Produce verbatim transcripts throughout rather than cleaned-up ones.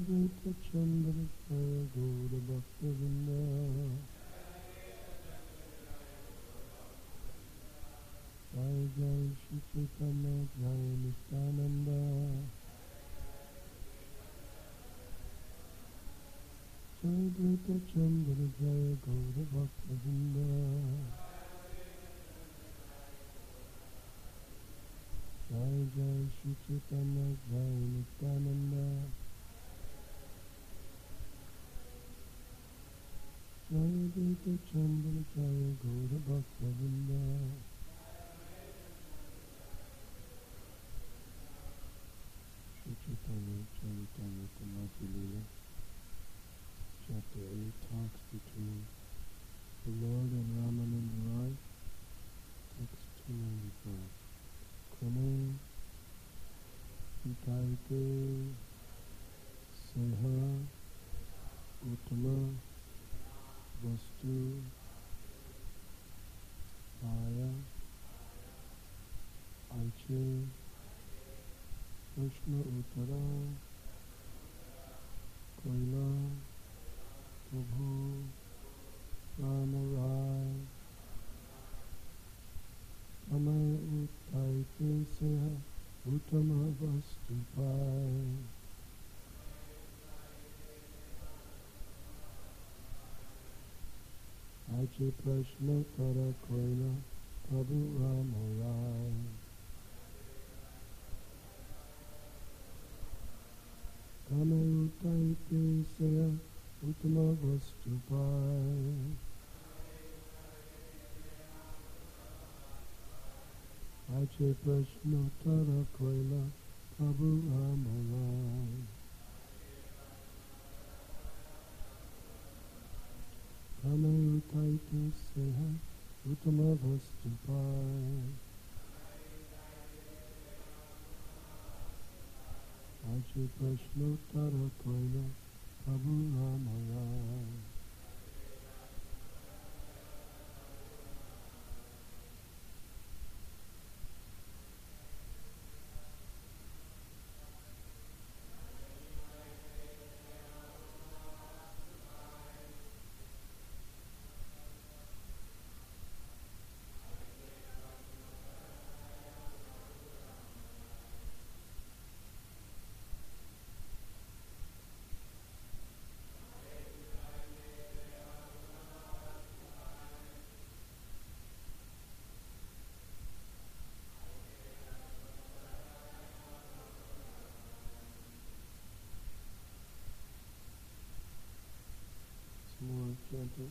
Advaita Chandra Jaya Gaura Bhakta Vrinda. Jai Jai Shri Chaitanya Jai Nityananda. Jai Advaita Chandra Jaya Gaura Bhakta Vrinda. Jai Jai Shri Chaitanya Jai Nityananda. Jai Advaita Chandra Jaya Gaura Bhakta Vrinda. Shri Chaitanya Charitamrita Madhya Lila, Chapter eight talks between the Lord and Ramananda Rai, text two ninety-five. Kone Itaite Seha Uttama Vastu Aya Aiche Krishna Uttara Koila Prabhu Rama Rai Amay Utaite Seha Uttama Vastu Pai. Aiche Prashna Tara Koila Prabhu Rama Rai. Amay Utaite Seha Uttama Vastu Pai. Aiche Prashna Tara Koila Prabhu Rama Rai. Amay Utaite Seha Uttama Vastu Pai. Aiche Prashna Tara Koila Prabhu Rama Rai. Some more chantos.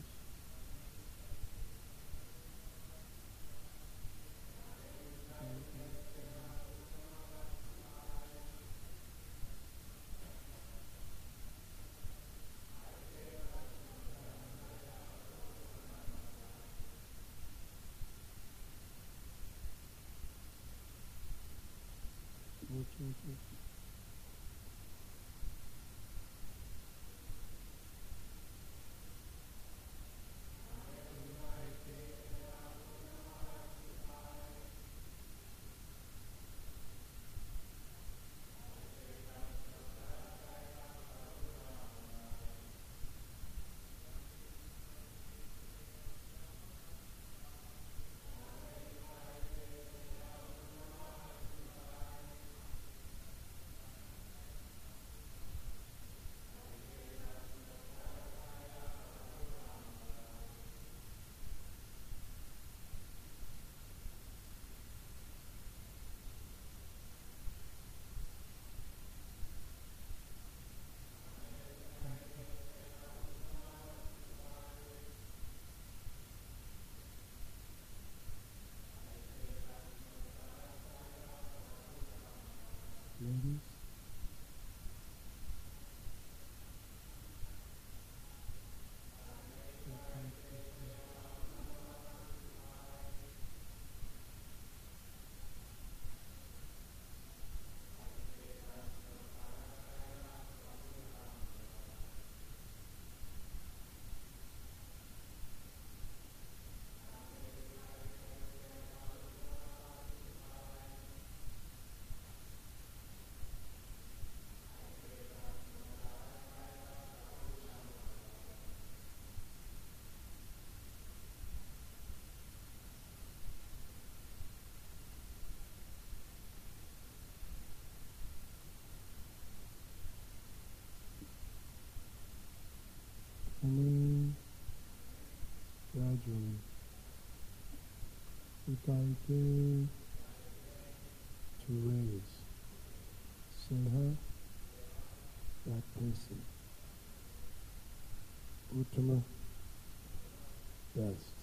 More chantos. Sukante, to raise. Sinha, that person. Uttama, best.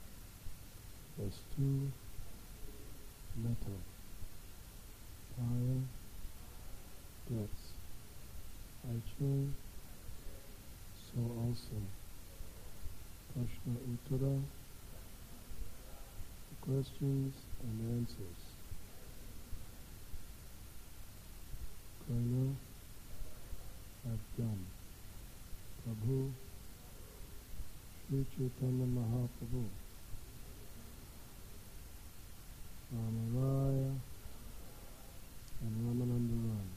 Vastu, metal. Paya, gets. Aichung, so also. Prashna Uttara, questions and answers. Karna, have done. Prabhu, Sri Chaitanya Mahaprabhu, Ramaraya, and Ramananda Rai.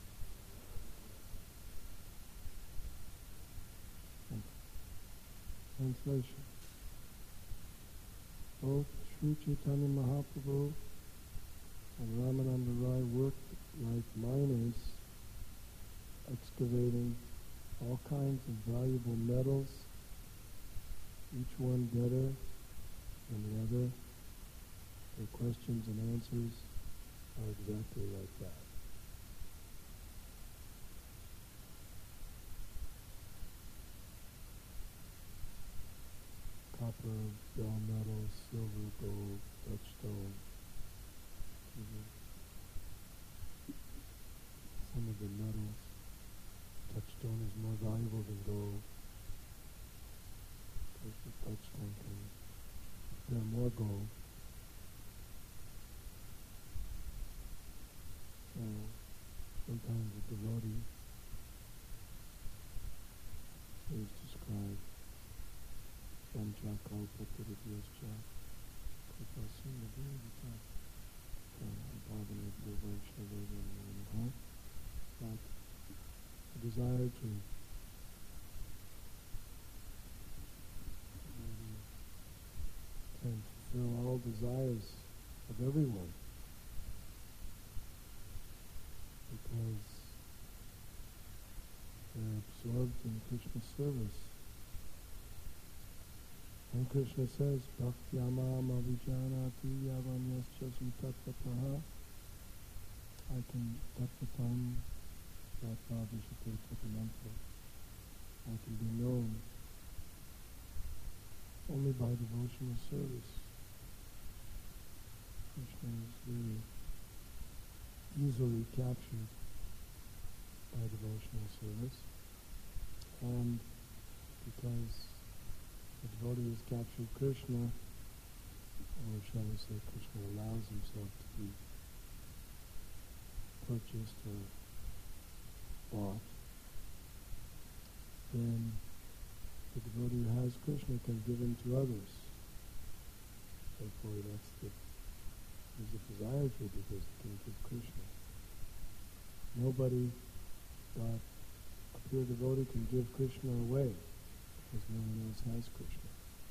Translation. Both Sri Chaitanya Mahaprabhu and Ramananda Rai worked like miners, excavating all kinds of valuable metals, each one better than the other. Their questions and answers are exactly like that. Copper, bell metal, silver, gold, touchstone. Mm-hmm. Some of the metals, touchstone is more valuable than gold, because the touchstone can bear more gold. So sometimes a devotee is described Panchakalpa Puridyascha Kripasya Devita Bhavana Vaishnava, but a desire to can fulfill all desires of everyone, because they're absorbed in Krishna's service. And Krishna says, Bhaktyamam avijanati yavanyascha sutatvapaha. I can tattvatam tatvavishyate tatamanta. I can be known only by devotional service. Krishna is very easily captured by devotional service, and because the devotee has captured Krishna, or shall we say Krishna allows himself to be purchased or bought, then the devotee who has Krishna can give him to others. Therefore that's the, there's a desire for it, because he can give Krishna. Nobody but a pure devotee can give Krishna away, because no one else has Krishna.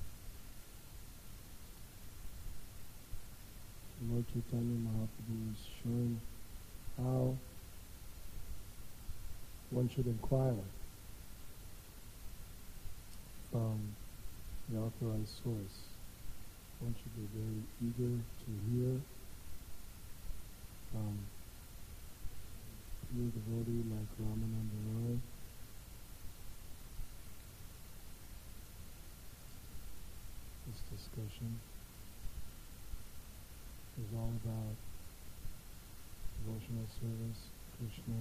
Lord Chaitanya Mahaprabhu is showing how one should inquire from the authorized source. One should be very eager to hear from pure devotee like Ramananda Rai. This discussion is all about devotional service, Krishna.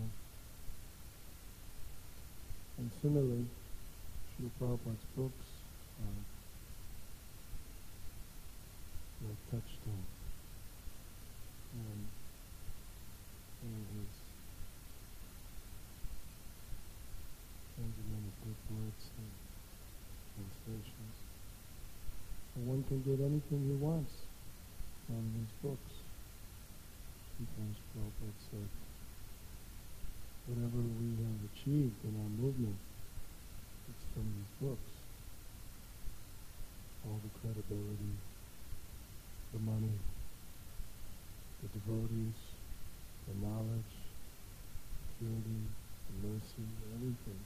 And similarly, Srila Prabhupada's books are like touchstone. And, and his translated good words and translations. And one can get anything he wants from these books. Sometimes Prabhupada said, whatever we have achieved in our movement, it's from these books. All the credibility, the money, the devotees, the knowledge, purity, the mercy, everything.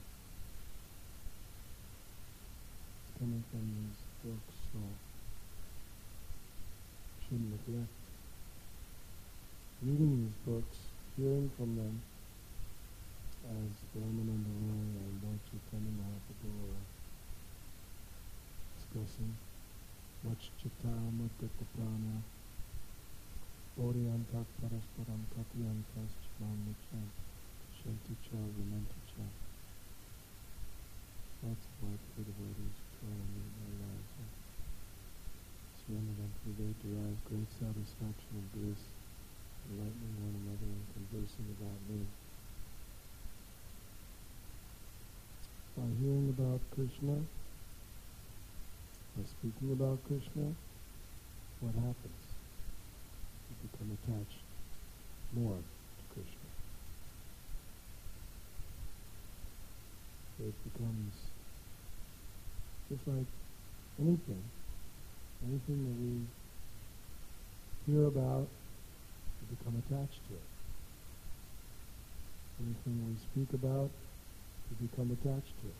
It's coming from these books. So shouldn't neglect. Reading these books, hearing from them, as Ramananda Roy and Lord Chaitanya Mahaprabhu are discussing, Vachchita Mudgata Prana, Bodhiyantak Parasparam Katyantas Chimamnichan, Shanticha Vimanticha. Lots of light for devotees trying to lead their lives. Surrender them for they derive great satisfaction and bliss, enlightening one another and conversing about me. By hearing about Krishna, by speaking about Krishna, what happens? You become attached more to Krishna. It becomes just like anything, anything that we hear about, we become attached to it. Anything we speak about, we become attached to it.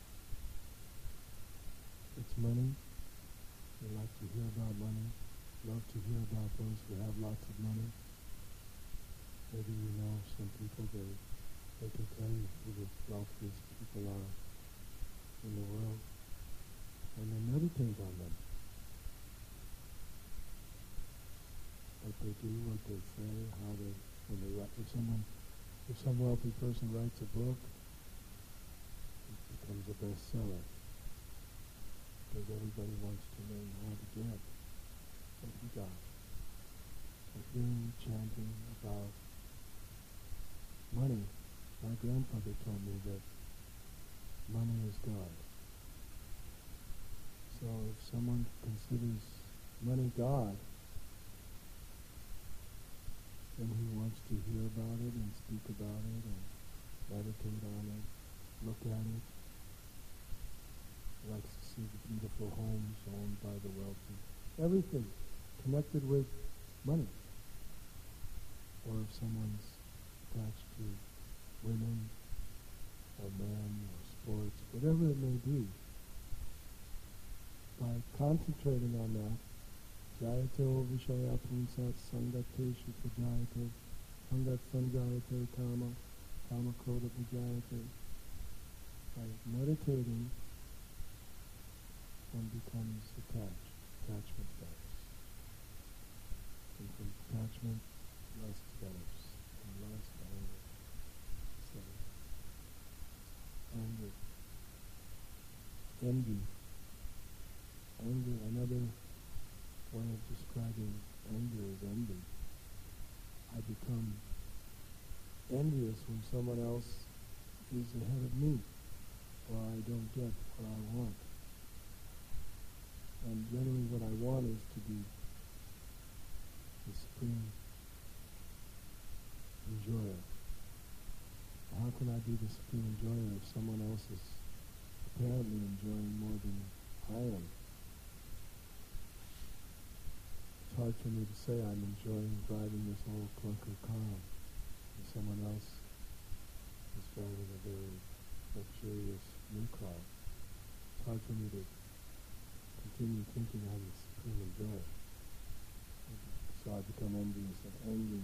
It's money. We like to hear about money. Love to hear about those who have lots of money. Maybe you know some people, they, they can tell you who the wealthiest people are in the world. And then meditate on them. What they do, what they say, how they, when they write, if someone, if some wealthy person writes a book, it becomes a bestseller. Because everybody wants to know how to get what he got. So hearing chanting about money, my grandfather told me that money is God. So if someone considers money God, then he wants to hear about it and speak about it and meditate on it, look at it. He likes to see the beautiful homes owned by the wealthy. Everything connected with money. Or if someone's attached to women or men or sports, whatever it may be, by concentrating on that, Jayato Vishaya Punsat Sangateshu Pujayate, Sangat Sanjayate Kama, Kama Krodha Pujayate. By meditating, one becomes attached, attachment status. And from attachment, lust develops, and lust, anger, so anger, envy. Anger, another way of describing anger is envy. I become envious when someone else is ahead of me, or I don't get what I want. And generally what I want is to be the supreme enjoyer. How can I be the supreme enjoyer if someone else is apparently enjoying more than I am? It's hard for me to say I'm enjoying driving this old clunker car, and someone else is driving a very luxurious new car. It's hard for me to continue thinking I'm the supreme enjoyer. So I become envious and angry.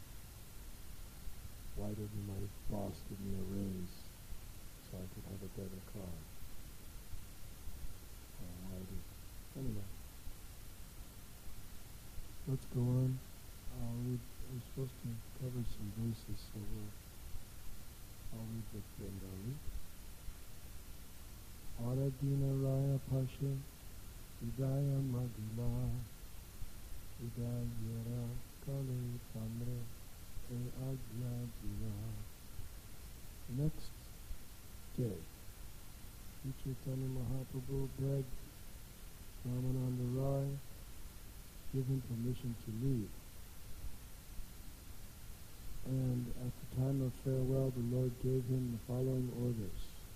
Why didn't my boss give me a raise so I could have a better car? Uh, why did... Anyway. Let's go on. I'll read, I'm supposed to cover some verses, so we'll, I'll read the Bengali. Aradina Raya Pasha, Udaya Magila, Udayara Kale Tamre, E Agya Jiva. The next day, Sri Chaitanya Mahaprabhu begged Ramananda Roy give him permission to leave. And at the time of farewell, the Lord gave him the following orders.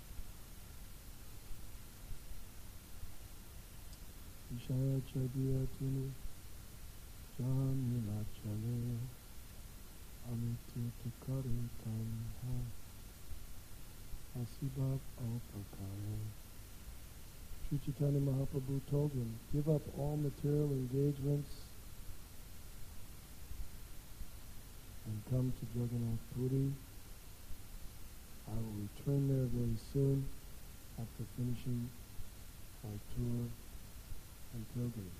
Vishaya Chadiyatini Jamila Chale Amitya Tukare Tanha Asibab Alpakare. Sri Chaitanya Mahaprabhu told him, give up all material engagements come to Jagannath Puri. I will return there very soon after finishing my tour and pilgrimage.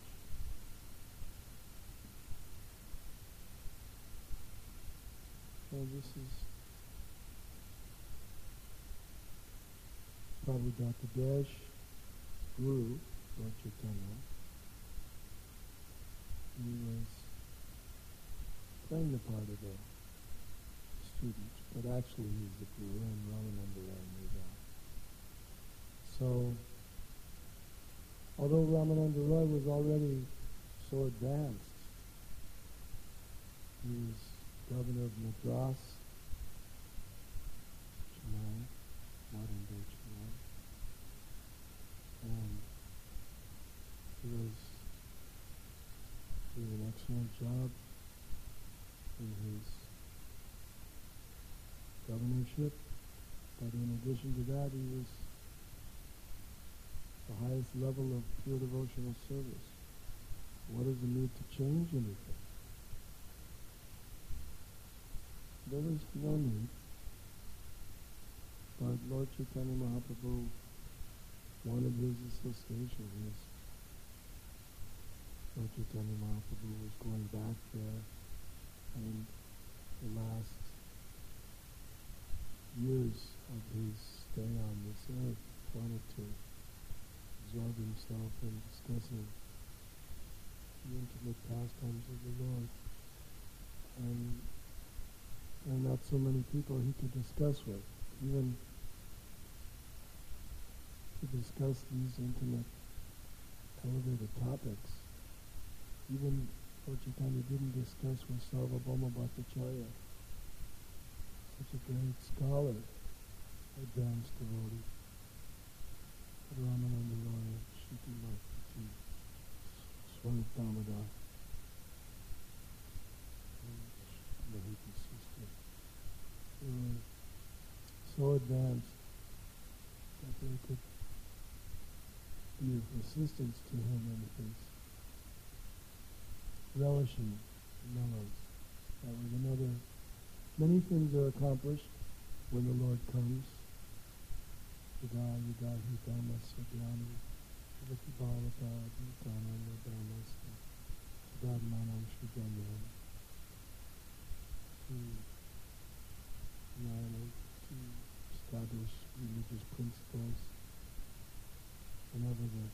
So this is probably Doctor Dash, Guru, Lord Chaitanya. He was playing the part of a student, but actually he's the Guru, and Ramananda Roy knew that. So, although Ramananda Roy was already so advanced, he was governor of Madras, Chennai, modern day Chennai, and he was doing an excellent job in his governorship, but in addition to that, he was the highest level of pure devotional service. What is the need to change anything? There was no need, but Lord Chaitanya Mahaprabhu wanted his association. His Lord Chaitanya Mahaprabhu was going back there, and the last years of his stay on this earth wanted to absorb himself in discussing the intimate pastimes of the Lord. And there are not so many people he could discuss with, even to discuss these intimate, elevated topics. Even Lord Chaitanya didn't discuss with Sarvabhauma Bhattacharya, such a great scholar, advanced devotee, Ramananda Roy, Shruti Bhakti, Swarup Damodar, Lahiti's sister. They were so advanced that they could be of assistance to him in his relishing mellows. That was another. Many things are accomplished when the Lord comes. Yada yada hidama sadhyani avati bhavata adhitana nadamasya sadadmanam shrijanyan to annihilate, to establish religious principles. Whenever the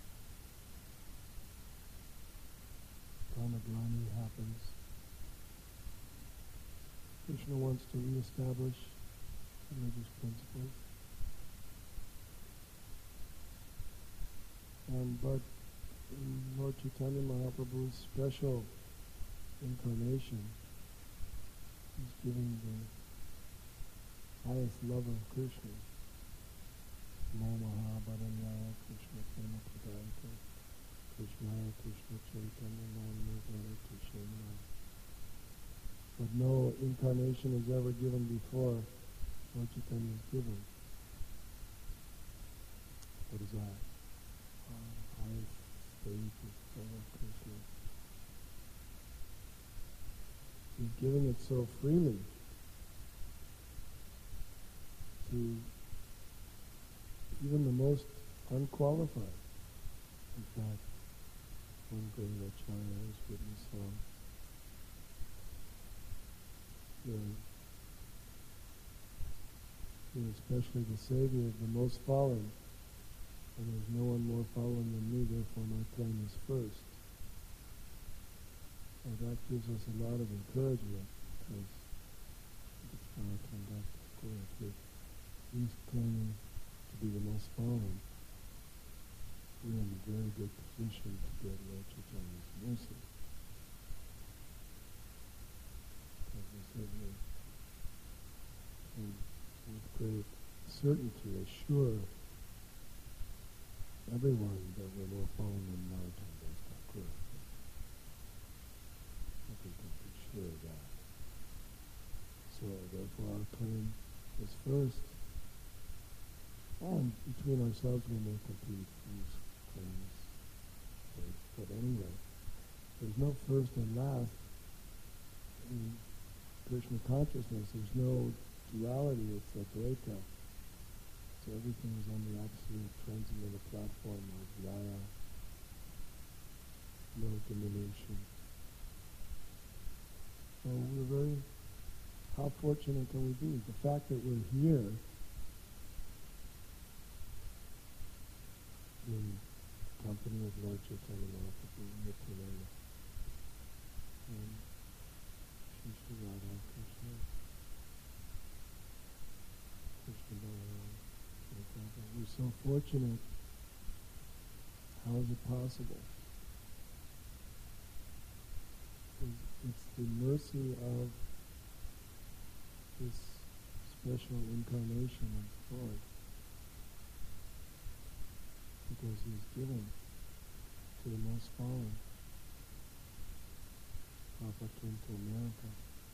Pranadhani happens, Krishna wants to re-establish religious principles. And but in Lord Chaitanya Mahaprabhu's special incarnation, he's giving the highest love of Krishna. Momaha Bharanyaya Krishna Prema Pradayaka Krishnaya Krishna Chaitanya Namne Bharati Shemana. But no incarnation is ever given before Lord Chaitanya is given. What is that? Uh, highest stage of love of Krishna. He's giving it so freely to even the most unqualified. In fact, one Granacharya has written a song. You're, you're especially the savior of the most fallen, and there's no one more fallen than me, therefore my claim is first. And that gives us a lot of encouragement, because it's how I conduct the course. If he's claiming to be the most fallen, we're in a very good position to get Lord Chaitanya's mercy. Because we certainly can, with great certainty, assure everyone that we're more fallen than Narottam Thakur. I think we can be sure of that. So therefore our claim is first. And between ourselves we may compete whose claim is first. But anyway, there's no first and last in Krishna consciousness, there's no duality, it's Advaita. So everything is on the absolute transcendental platform of Raya, no diminution. So we're very, how fortunate can we be? The fact that we're here in company of Lord Chaitanya Mahaprabhu, Nityananda, and Shri Shri Radha Krishna, Krishna Balaram, we're so fortunate. How is it possible? It's the mercy of this special incarnation of Lord, because He's given to the most fallen. Papa came to America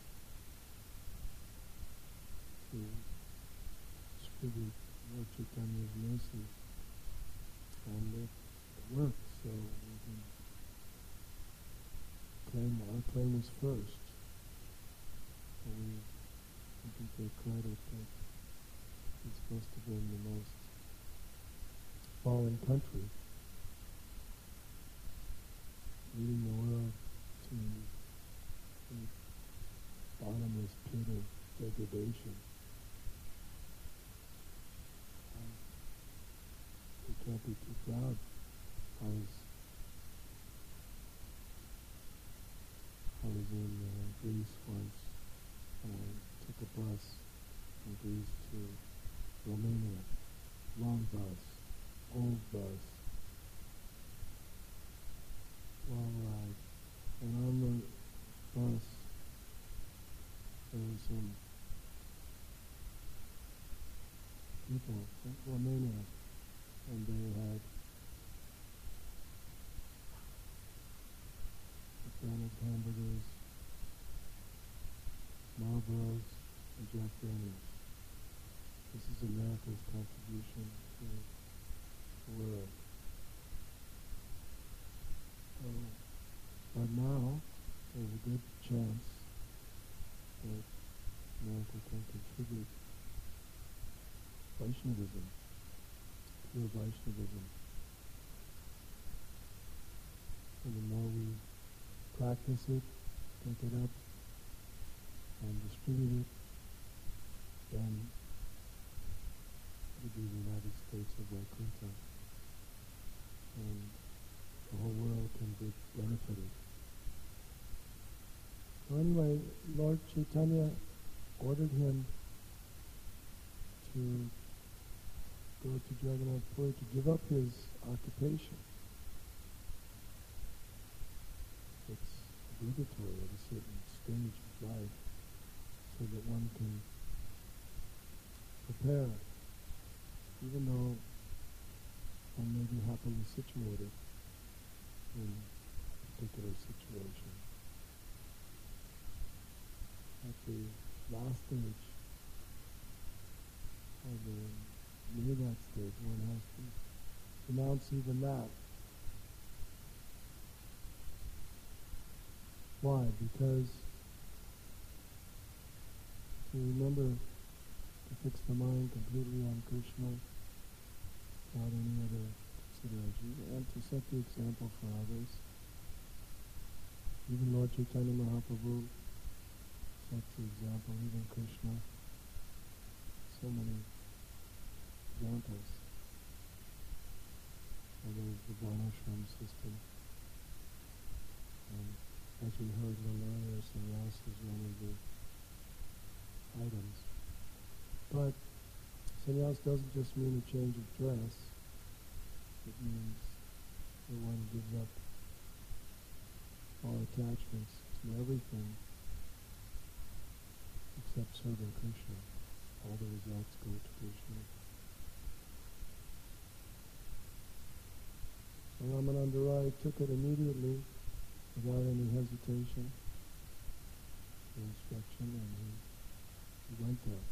to distribute Lord Chaitanya's mercy, and it worked, so we can claim, our claim was first. So we, we can take credit that it's supposed to be in the most fallen country, leading the world to the bottomless pit of degradation. Um, we can't be too proud. I was, I was in uh, Greece once, and I took a bus from Greece to Romania. Long bus, old bus, long ride. And on the bus, there were some people from Romania, and they had McDonald's hamburgers, Marlboros, and Jack Daniels. This is America's contribution to the world. So, but now, there's a good chance that America can contribute Vaishnavism, pure Vaishnavism. And the more we practice it, take it up, and distribute it, then it will be the United States of Vaikuntha, and the whole world can be benefited. So anyway, Lord Chaitanya ordered him to go to Jagannath Puri, to give up his occupation. It's obligatory at a certain stage of life, so that one can prepare, even though one may be happily situated in a particular situation. At the last stage, or the near that stage, one has to renounce even that. Why? Because to remember to fix the mind completely on Krishna without any other consideration, and to set the example for others. Even Lord Chaitanya Mahaprabhu sets the example, even Krishna. So many examples. And there's the Varnashram system. And as we heard a little earlier, sannyas is one of the items. But sannyas doesn't just mean a change of dress. It means that one gives up all attachments to everything except serving Krishna. All the results go to Krishna. So Ramananda Rai took it immediately, without any hesitation, the instruction, and he, he went there.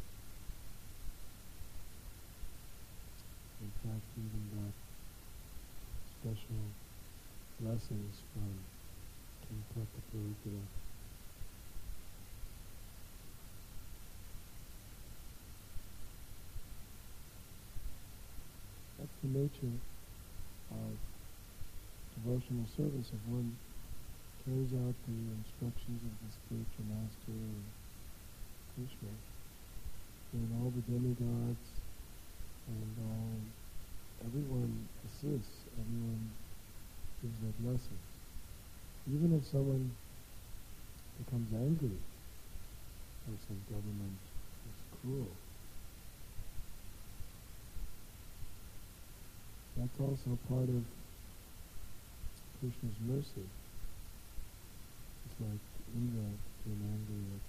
In fact, he even got special blessings from King Prataparudra. the nature of devotional service if one carries out the instructions of the spiritual master and Krishna. And all the demigods and all, everyone assists, everyone gives their blessings. Even if someone becomes angry or some government is cruel, that's also part of Krishna's mercy. It's like Indra became angry at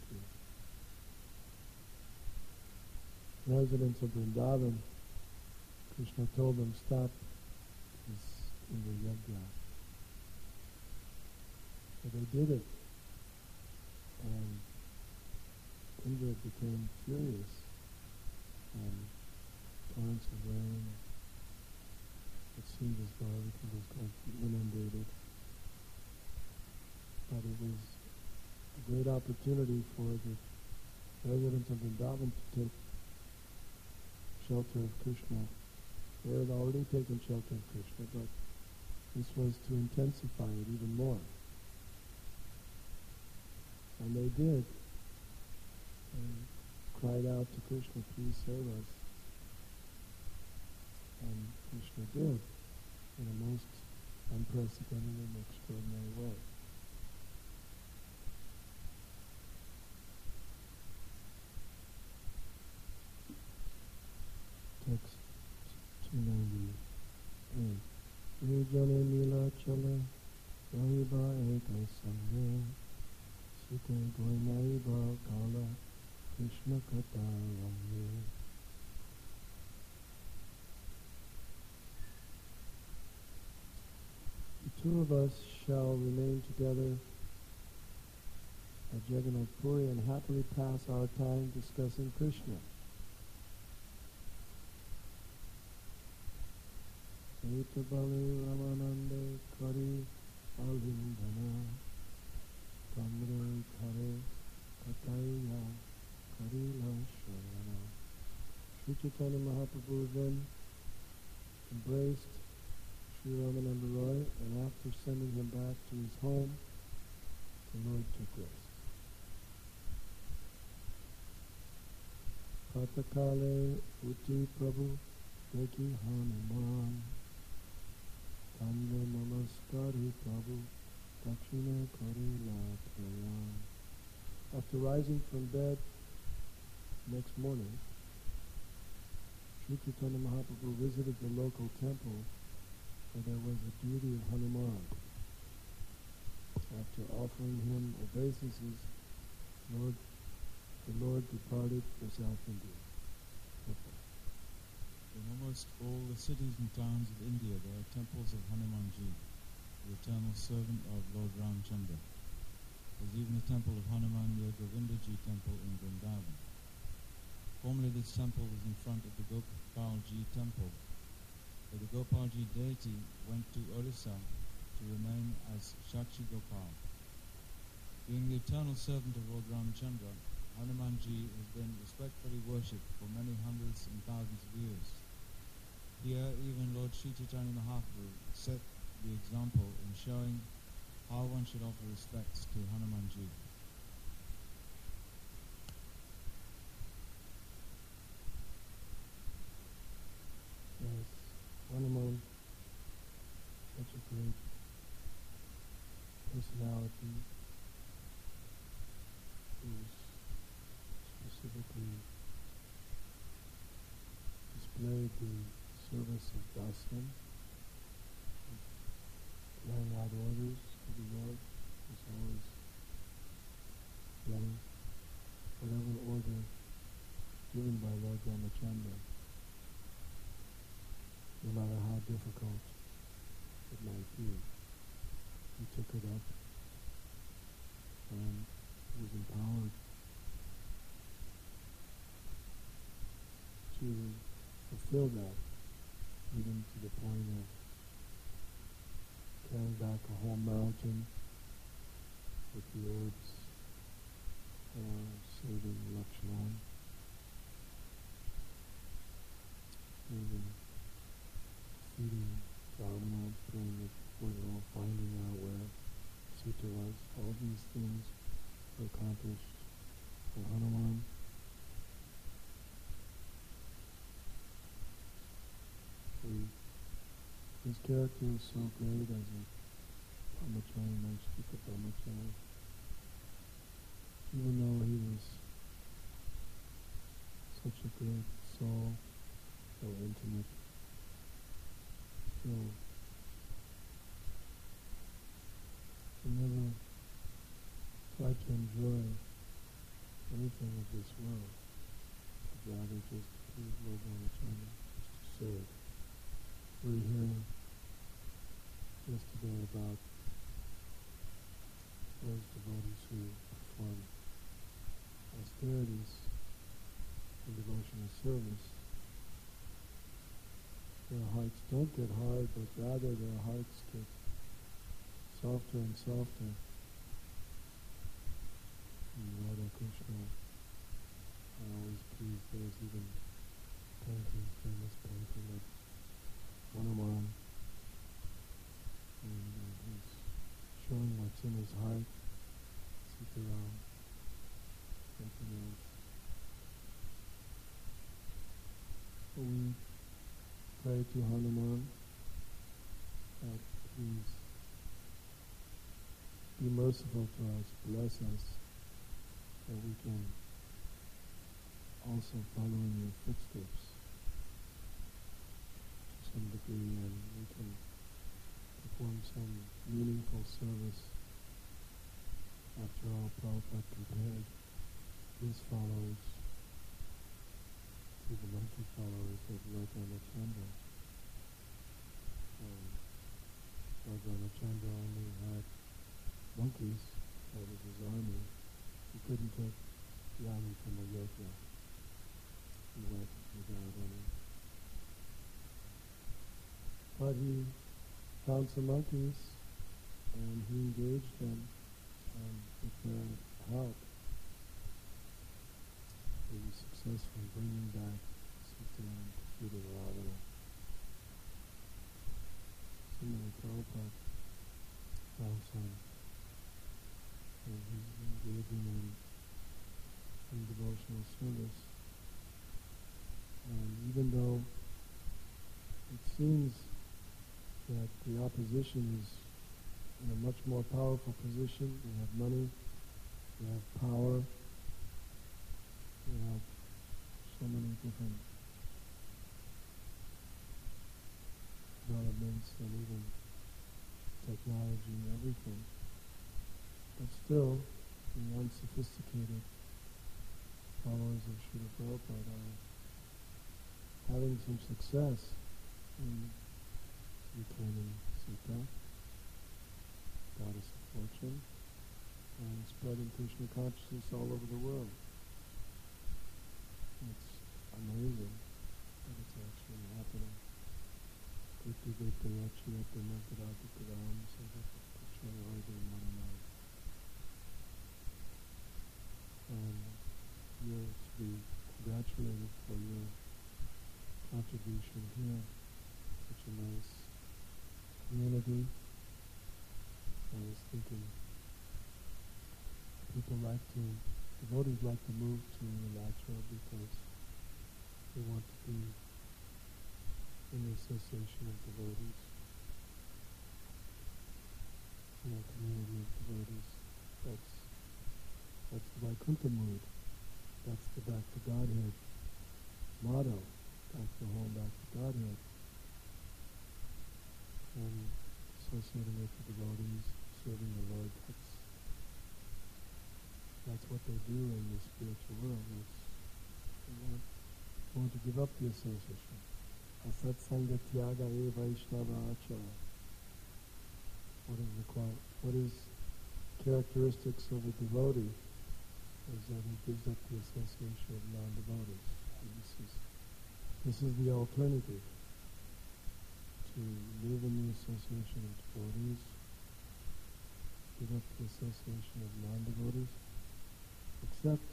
the residents of Vrindavan. Krishna told them, stop this Indra Yajna. So they did it. And Indra became furious, and torrents of rain. It seemed as though everything was going to be inundated. But it was a great opportunity for the residents of Vrindavan to take shelter of Krishna. They had already taken shelter of Krishna, but this was to intensify it even more. And they did. And cried out to Krishna, please save us. And Krishna did, in a most unprecedented and extraordinary way. Text two ninety-eight. Vijane Mila Chala Rahiba Eka Sangha Sute Goinaiba Kala Krishna Kata Ramye. The two of us shall remain together at Jagannath Puri and happily pass our time discussing Krishna. Etabali Ramanande Kari Alindana Tamre Kare Kataya Karila Shayana. Sri Chaitanya Mahaprabhu then embraced Sri Ramananda Roy, and after sending him back to his home, the Lord took rest. Patakale Uti Prabhu Deki Hanuman Tamle Namaskari Prabhu Dakshina Karila Prayan. After rising from bed next morning, Sri Chaitanya Mahaprabhu visited the local temple where there was a deity of Hanuman. After offering him obeisances, Lord, the Lord departed for South India. In almost all the cities and towns of India there are temples of Hanumanji, the eternal servant of Lord Ramchandra. There's even a temple of Hanuman Yogavindaji temple in Vrindavan. Formerly this temple was in front of the Gopalji temple, but the Gopalji deity went to Orissa to remain as Shakshi Gopal. Being the eternal servant of Lord Ramchandra, Hanumanji has been respectfully worshipped for many hundreds and thousands of years. Here even Lord Sri Chaitanya Mahaprabhu set the example in showing how one should offer respects to Hanumanji. Yes, Hanuman, such a great personality, who's specifically displayed the service of dasyam, laying out orders to the Lord. He's always letting whatever order given by Lord Ramachandra, no matter how difficult it might be. He took it up and was empowered to fulfill that, even to the point of carrying back a whole mountain with the herbs for saving Lakshman. Even defeating Ravana, praying that we're all finding out where Sita was. All these things were accomplished by Hanuman. We, his character is so great as a brahmachari, Naistika brahmachari. Even though he was such a great soul, so intimate, still he never tried to enjoy anything of this world, but rather just to please Lord Ramachandra, just to serve. We were hearing yesterday about those devotees who perform austerities in devotional service. Their hearts don't get hard, but rather their hearts get softer and softer. And Radha Krishna are always pleased. There's even painting, famous painting of Hanuman, and uh, he's showing what's in his heart, Sitaram, something else. So we pray to Hanuman that please be merciful to us, bless us, that we can also follow in your footsteps to some degree, and we can perform some meaningful service. After all, Prabhupada compared his followers to the monkey followers of Lord Ramachandra. Um, Lord Ramachandra only had monkeys, that was his army. He couldn't take the army from Ayodhya. He went without any. But he found some monkeys and he engaged them and with their help he was successful in bringing back Sita and defeating Ravana. Similarly, Prabhupada found some and he's engaging in, in devotional service. And even though it seems that the opposition is in a much more powerful position, they have money, they have power, they have so many different developments and even technology and everything. But still, the unsophisticated followers of Srila Prabhupada are having some success in reclaiming Sita, goddess of fortune, and spreading Krishna consciousness all over the world. It's amazing that it's actually happening. And you're to be congratulated for your contribution here. Such a nice community. I was thinking people like to, devotees like to move to Nilachal because they want to be in the association of devotees, in a community of devotees. That's that's the Vaikuntha mood. That's the back to Godhead motto. That's the home back to Godhead. And associating with the devotees, serving the Lord, that's that's what they do in the spiritual world. It's, they want, they want to give up the association. Asat Sangha Tyaga E Vaishnava Achara. What is the qual- What is characteristics of a devotee is that he gives up the association of non-devotees. And this is this is the alternative to live in the association of devotees, give up the association of non-devotees, accept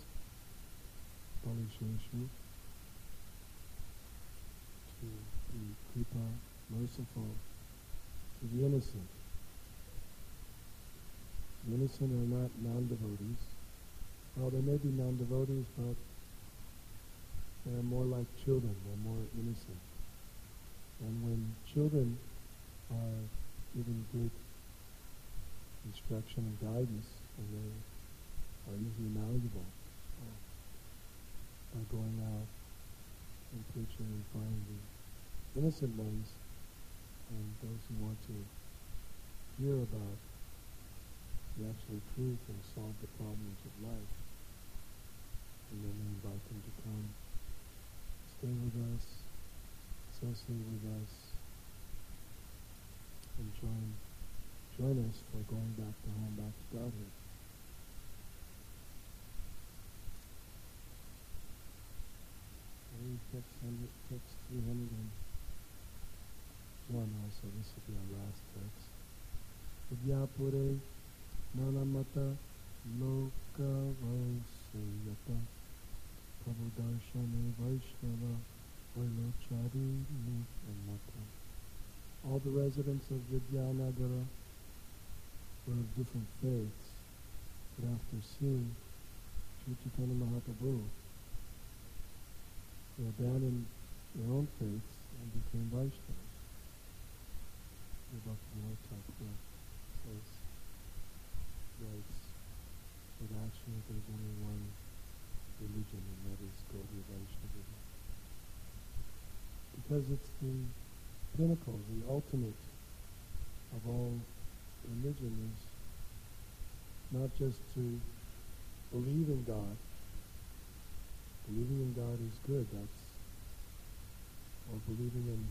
Balisheshu, to be kripa merciful to the innocent. The innocent are not non-devotees. Well, they may be non-devotees, but they're more like children. They're more innocent. And when children are given good instruction and guidance, and they are easily knowledgeable uh, by going out and preaching and finding the innocent ones and those who want to hear about the absolute truth and solve the problems of life. And then we invite them to come, stay with us, associate with us, and join, join us for going back to home, back to Godhead. Read text, text three hundred one also. This will be our last text. Vidyapure nanamata loka vasayata prabhu darshane vaishnava vailochari nityanata. All the residents of Vidyanagara were of different faiths, but after seeing Sri Chaitanya Mahaprabhu, they abandoned their own faiths and became Vaishnavas. The Bhaktivinoda Thakur says, writes that actually there's only one religion, and that is Gaudiya Vaishnavism. Because it's the pinnacle, the ultimate of all religion is not just to believe in God. Believing in God is good, that's, or believing in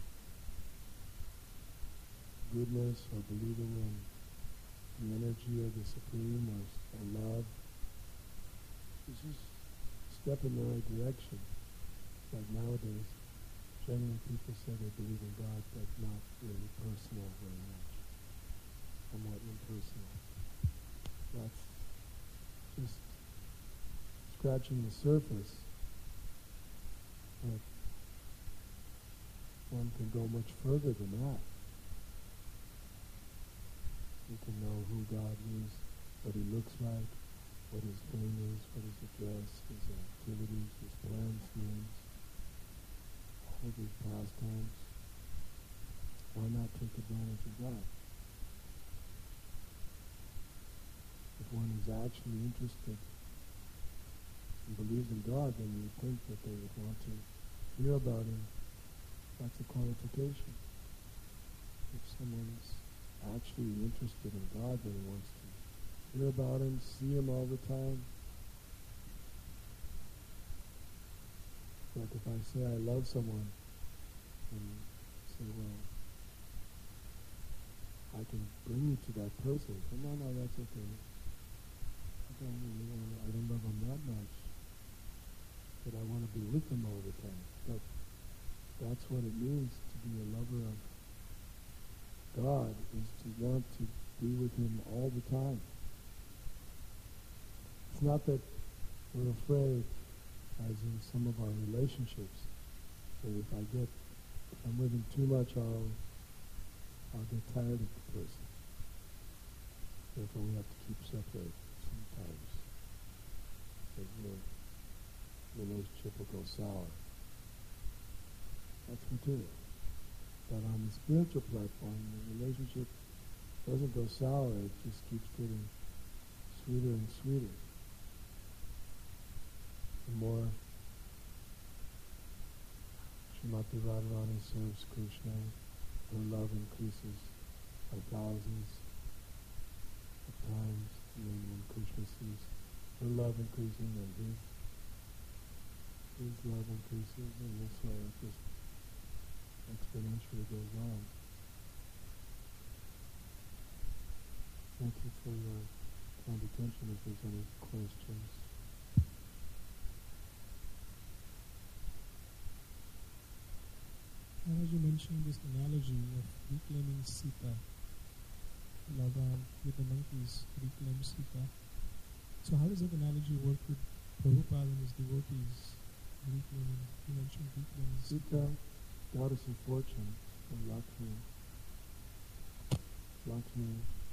goodness, or believing in the energy of the Supreme, or, or love. It's just a step in the right direction. Like nowadays, generally people say they believe in God, but not really personal very much. Somewhat impersonal. That's just scratching the surface. But one can go much further than that. You can know who God is, what He looks like, what His name is, what His address, His activities, His plans, means, all His pastimes. Why not take advantage of that? If one is actually interested and believes in God, then you would think that they would want to hear about Him. That's a qualification. If someone's actually interested in God, then he wants to hear about Him, see Him all the time. Like if I say I love someone, and say, well, I can bring you to that person. Say, no, no, that's okay. I don't really want to, I don't love him that much, but I want to be with him all the time. But that's what it means to be a lover of God, is to want to be with Him all the time. It's not that we're afraid, as in some of our relationships, that if I get, if I'm with him too much, I'll, I'll get tired of the person. Therefore we have to keep separate sometimes. The, the relationship will go sour. That's material. But on the spiritual platform, the relationship doesn't go sour, it just keeps getting sweeter and sweeter. The more Srimati Radharani serves Krishna, her love increases by thousands of times, and then when Krishna sees her love increasing, then his, his love increases, and this way it just exponentially goes on. Thank you for your kind attention. If there's any questions. As you mentioned this analogy of reclaiming Sita, Lavan with the monkeys reclaim Sita. So how does that analogy work with Prabhupada and his devotees reclaiming? You mentioned reclaiming Sita, goddess of fortune, So Lakshmi, Lakshmi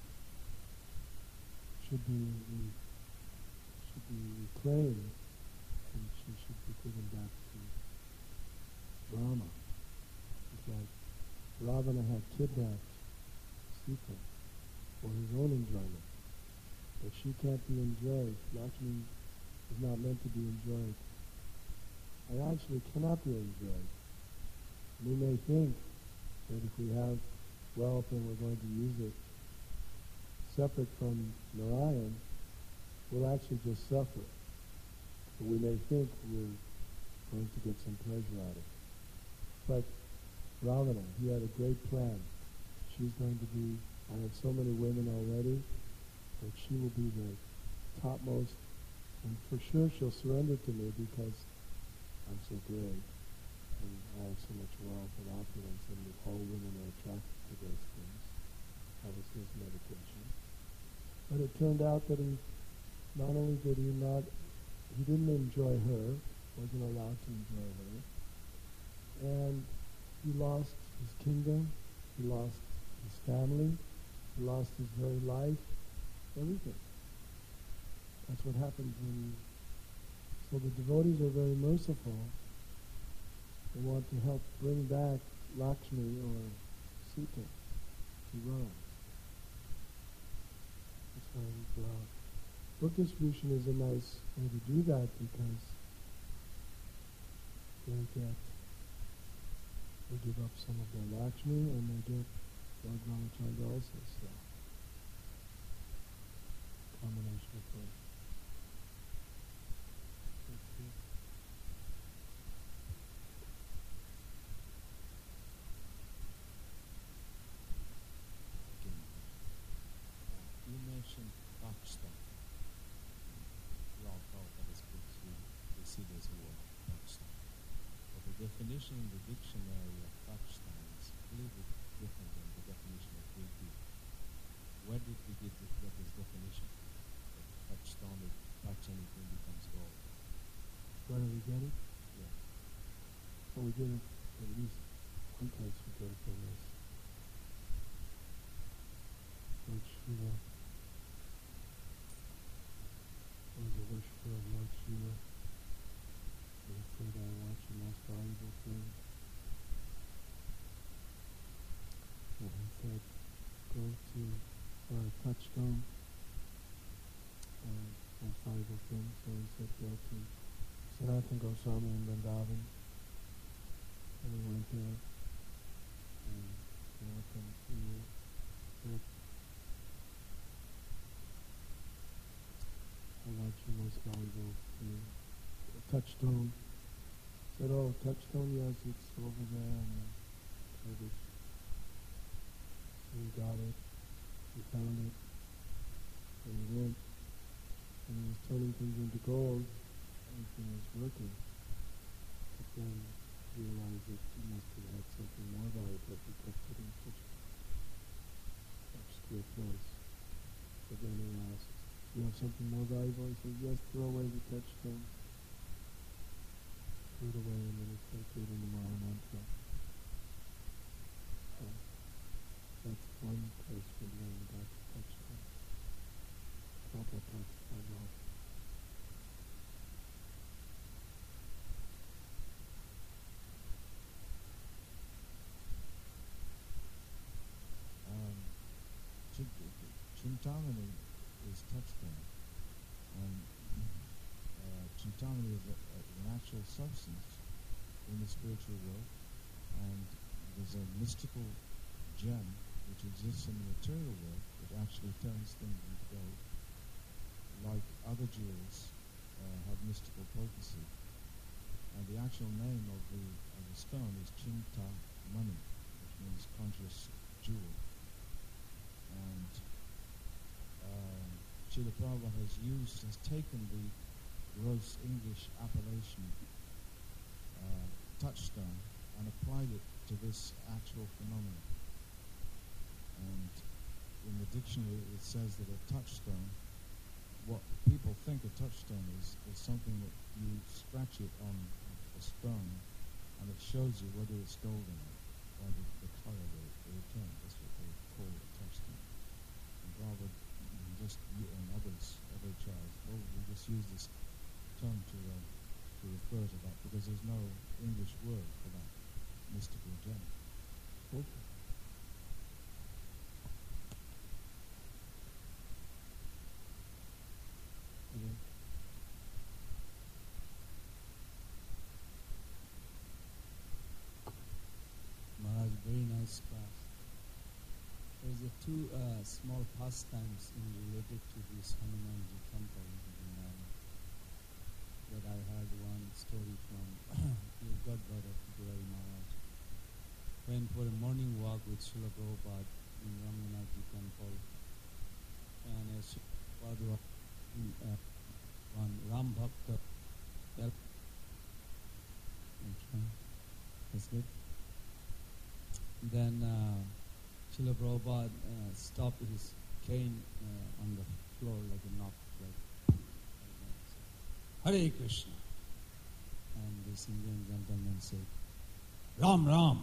should be re, should be reclaimed, and she should be given back to Rama. It's like Ravana had kidnapped Sita for his own enjoyment, but she can't be enjoyed. Lakshmi is not meant to be enjoyed. And actually cannot be enjoyed. We may think that if we have wealth and we're going to use it separate from Narayan, we'll actually just suffer. But we may think we're going to get some pleasure out of it. But Ravana, he had a great plan. She's going to be, I have so many women already, that she will be the topmost, and for sure she'll surrender to me because I'm so great, and I have so much wealth and opulence, and all women are attracted to those things. That was his meditation. But it turned out that he, not only did he not, he didn't enjoy her, wasn't allowed to enjoy her, and he lost his kingdom, he lost his family, he lost his very life, everything. That's what happens when you... So the devotees are very merciful. They want to help bring back Lakshmi or Sita to Rama. That's why we go out. Book distribution is a nice way to do that because they get, they give up some of their Lakshmi and they get Lord Ramachandra also. So, combination of both. You mentioned Pakistan. We all thought that is books we, we see this word, Pakistan. But the definition in the dictionary of Pakistan is completely different than the definition of Greek. Where did we get, this, get this definition? That Pakistan, if touch anything becomes gold. Where do we get it? Yeah. Well, we get it, at least one place we get it from this. Lord Shiva was a worshiper of Lord Shiva. He said, I want your most valuable thing. And he said, go to our touchstone, uh, most valuable thing. So he said, go to Sanatana Goswami in Vrindavan. And we went there. And Sanatana, he said, I want your most valuable thing. A touchstone. Said, oh, touchstone, yes, it's over there in the garbage. So we got it. We found it. And we went. And he was turning things into gold. Everything was working. But then we realized that he must have had something more valuable if he kept it in such an obscure place. So then he asked, you have something more valuable? He said, yes, throw away the touchstone. Threw it away and then he placed it in the Maha Mantra. So that's one place we learned about the touchstone. Prabhupada talks about that. Um, Chintamani is touchstone, and uh, Chintamani is a, a, an actual substance in the spiritual world, and there's a mystical gem which exists in the material world that actually turns things into gold. Like other jewels uh, have mystical potency, and the actual name of the of the stone is Chintamani, which means conscious jewel. And uh, Srila Prabhupada has used, has taken the gross English appellation uh, touchstone and applied it to this actual phenomenon. And in the dictionary it says that a touchstone, what people think a touchstone is, is something that you scratch it on a stone and it shows you whether it's gold or not. or the, the color, the, the return. That's what they call a touchstone. And Prabhupada mm, just you and others, other chars, probably just use this term to uh, to refer to that because there's no English word for that mystical gem. Okay. Okay. Maharaj, very nice class. There's a two uh, small pastimes in related to this Hanumanji temple in Vrindavan that I heard one story from his godbrother Pujari Maharaj. Went for a morning walk with Srila Prabhupada in Ranganathji temple, and as Prabhupada was in uh, one Ram Bhakta, that's good. Then uh, Srila Prabhupada uh, stopped his cane uh, on the floor like a knock, like Hare Krishna. And this Indian gentleman said, Ram Ram.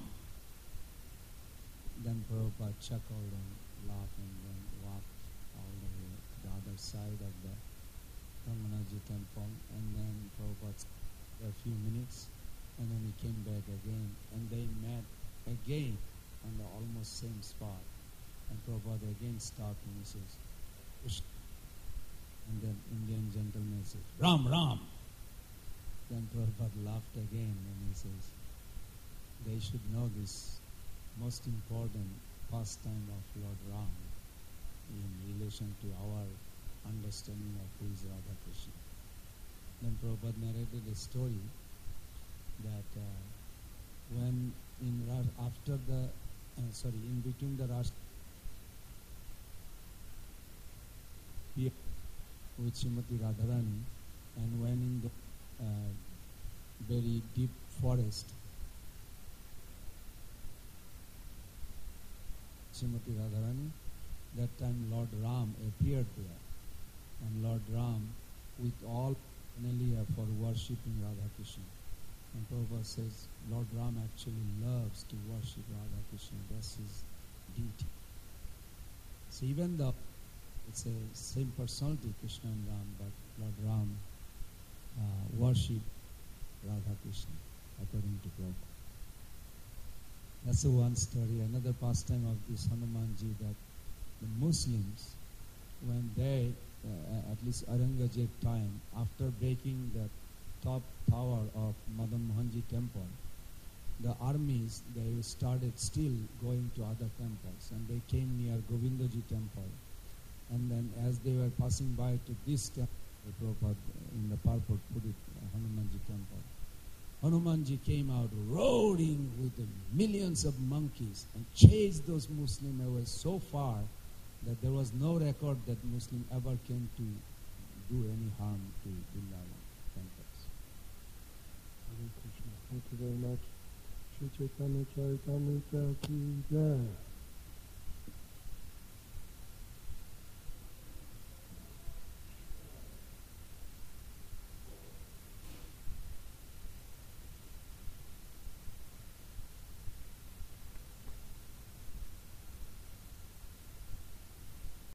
Then Prabhupada chuckled and laughed and then walked all the way to the other side of the Ranganathji temple. And then Prabhupada stayed for a few minutes and then he came back again and they met again on the almost same spot. And Prabhupada again stopped and he says, Krishna. And then Indian gentleman says, Ram Ram. Then Prabhupada laughed again and he says, they should know this most important pastime of Lord Ram in relation to our understanding of who is Radha Krishna. Then Prabhupada narrated a story that uh, when in Ra- after the uh, sorry in between the Rashtra with Srimati Radharani and when in the uh, very deep forest Srimati Radharani, that time Lord Ram appeared there and Lord Ram with all paraphernalia for worshipping Radha Krishna. And Prabhupada says Lord Ram actually loves to worship Radha Krishna. That's his duty. So even though it's a same personality, Krishna and Ram, but Lord Ram uh, worship Radha Krishna according to Prabhupada. That's the one story. Another pastime of this Hanumanji that the Muslims, when they, uh, at least Aurangzeb time, after breaking the top tower of Madan Mohanji temple, the armies, they started still going to other temples and they came near Govindaji temple. And then as they were passing by to this temple, Prabhupada in the purport put it, uh, Hanumanji temple. Hanumanji came out roaring with the millions of monkeys and chased those Muslims away so far that there was no record that Muslim ever came to do any harm to Vrindavan temples. Hare Krishna. Thank you very much. Shri Chaitanya Charitamrita ki jai.